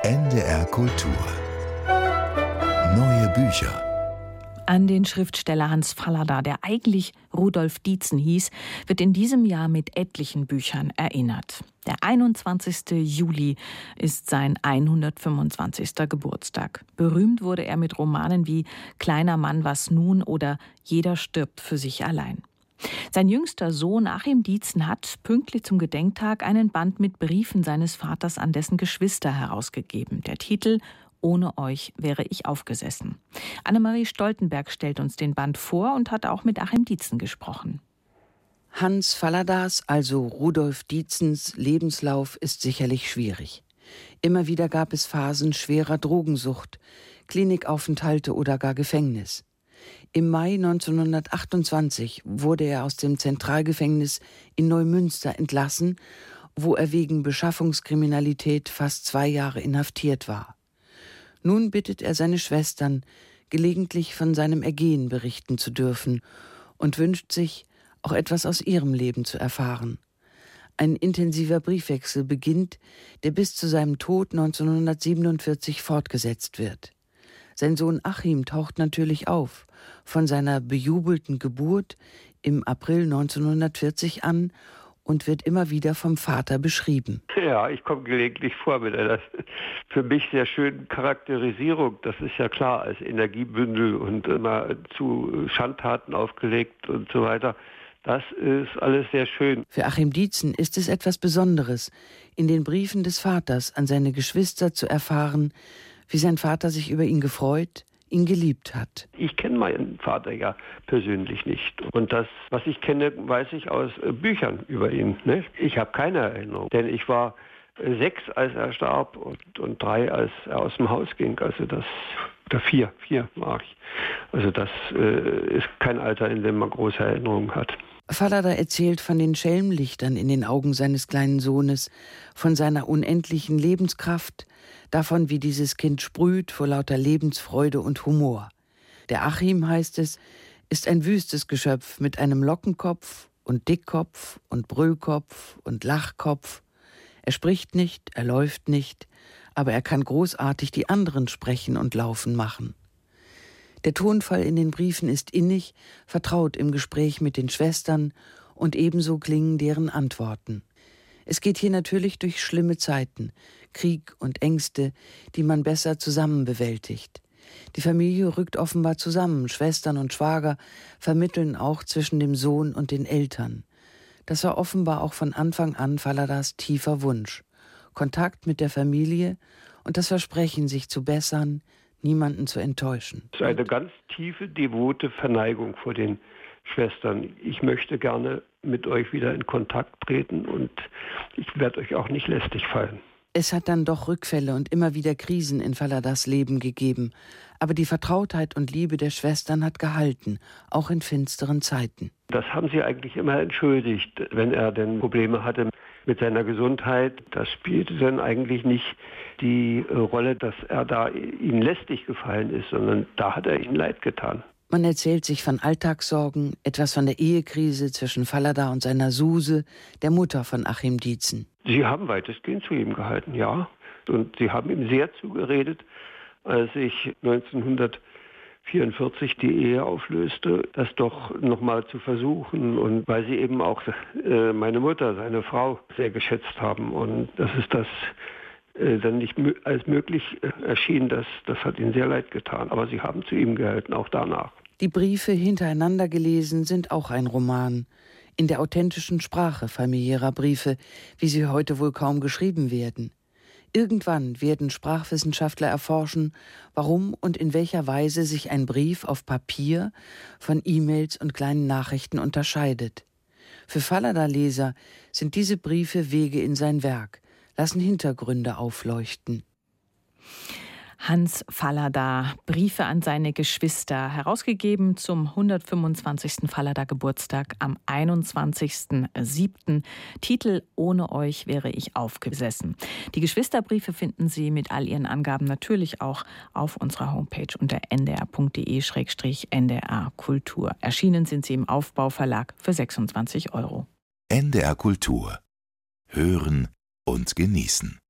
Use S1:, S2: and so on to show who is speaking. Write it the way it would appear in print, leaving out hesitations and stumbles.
S1: NDR Kultur. Neue Bücher.
S2: An den Schriftsteller Hans Fallada, der eigentlich Rudolf Dietzen hieß, wird in diesem Jahr mit etlichen Büchern erinnert. Der 21. Juli ist sein 125. Geburtstag. Berühmt wurde er mit Romanen wie Kleiner Mann, was nun oder Jeder stirbt für sich allein. Sein jüngster Sohn Achim Dietzen hat pünktlich zum Gedenktag einen Band mit Briefen seines Vaters an dessen Geschwister herausgegeben. Der Titel Ohne euch wäre ich aufgesessen. Annemarie Stoltenberg stellt uns den Band vor und hat auch mit Achim Dietzen gesprochen.
S3: Hans Falladas, also Rudolf Dietzens, Lebenslauf ist sicherlich schwierig. Immer wieder gab es Phasen schwerer Drogensucht, Klinikaufenthalte oder gar Gefängnis. Im Mai 1928 wurde er aus dem Zentralgefängnis in Neumünster entlassen, wo er wegen Beschaffungskriminalität fast 2 Jahre inhaftiert war. Nun bittet er seine Schwestern, gelegentlich von seinem Ergehen berichten zu dürfen und wünscht sich, auch etwas aus ihrem Leben zu erfahren. Ein intensiver Briefwechsel beginnt, der bis zu seinem Tod 1947 fortgesetzt wird. Sein Sohn Achim taucht natürlich auf, von seiner bejubelten Geburt im April 1940 an und wird immer wieder vom Vater beschrieben.
S4: Ja, ich komme gelegentlich vor mit einer für mich sehr schönen Charakterisierung. Das ist ja klar, als Energiebündel und immer zu Schandtaten aufgelegt und so weiter. Das ist alles sehr schön.
S3: Für Achim Dietzen ist es etwas Besonderes, in den Briefen des Vaters an seine Geschwister zu erfahren, wie sein Vater sich über ihn gefreut, ihn geliebt hat.
S4: Ich kenne meinen Vater ja persönlich nicht. Und das, was ich kenne, weiß ich aus Büchern über ihn. Ne? Ich habe keine Erinnerung, denn ich war 6, als er starb und 3, als er aus dem Haus ging. Also das, oder 4 war ich. Also das ist kein Alter, in dem man große Erinnerungen hat.
S3: Fallada erzählt von den Schelmlichtern in den Augen seines kleinen Sohnes, von seiner unendlichen Lebenskraft, davon, wie dieses Kind sprüht vor lauter Lebensfreude und Humor. Der Achim, heißt es, ist ein wüstes Geschöpf mit einem Lockenkopf und Dickkopf und Brüllkopf und Lachkopf. Er spricht nicht, er läuft nicht, aber er kann großartig die anderen sprechen und laufen machen. Der Tonfall in den Briefen ist innig, vertraut im Gespräch mit den Schwestern und ebenso klingen deren Antworten. Es geht hier natürlich durch schlimme Zeiten, Krieg und Ängste, die man besser zusammen bewältigt. Die Familie rückt offenbar zusammen, Schwestern und Schwager vermitteln auch zwischen dem Sohn und den Eltern. Das war offenbar auch von Anfang an Falladas tiefer Wunsch. Kontakt mit der Familie und das Versprechen, sich zu bessern, niemanden zu enttäuschen.
S4: Es ist eine ganz tiefe, devote Verneigung vor den Schwestern. Ich möchte gerne mit euch wieder in Kontakt treten und ich werde euch auch nicht lästig fallen.
S3: Es hat dann doch Rückfälle und immer wieder Krisen in Falladas Leben gegeben. Aber die Vertrautheit und Liebe der Schwestern hat gehalten, auch in finsteren Zeiten.
S4: Das haben sie eigentlich immer entschuldigt, wenn er denn Probleme hatte mit seiner Gesundheit. Das spielte dann eigentlich nicht die Rolle, dass er da ihnen lästig gefallen ist, sondern da hat er ihnen leid getan.
S3: Man erzählt sich von Alltagssorgen, etwas von der Ehekrise zwischen Fallada und seiner Suse, der Mutter von Achim Dietzen.
S4: Sie haben weitestgehend zu ihm gehalten, ja. Und sie haben ihm sehr zugeredet, als ich 1944 die Ehe auflöste, das doch nochmal zu versuchen. Und weil sie eben auch meine Mutter, seine Frau, sehr geschätzt haben. Und das ist das dann nicht als möglich erschien, das hat ihnen sehr leid getan. Aber sie haben zu ihm gehalten, auch danach.
S3: Die Briefe hintereinander gelesen sind auch ein Roman. In der authentischen Sprache familiärer Briefe, wie sie heute wohl kaum geschrieben werden. Irgendwann werden Sprachwissenschaftler erforschen, warum und in welcher Weise sich ein Brief auf Papier von E-Mails und kleinen Nachrichten unterscheidet. Für Fallada-Leser sind diese Briefe Wege in sein Werk, lassen Hintergründe aufleuchten.
S2: Hans Fallada, Briefe an seine Geschwister, herausgegeben zum 125. Fallada-Geburtstag am 21.07. Titel Ohne euch wäre ich aufgesessen. Die Geschwisterbriefe finden Sie mit all Ihren Angaben natürlich auch auf unserer Homepage unter ndr.de/ndr Kultur. Erschienen sind sie im Aufbau-Verlag für 26 €.
S1: NDR Kultur. Hören und genießen.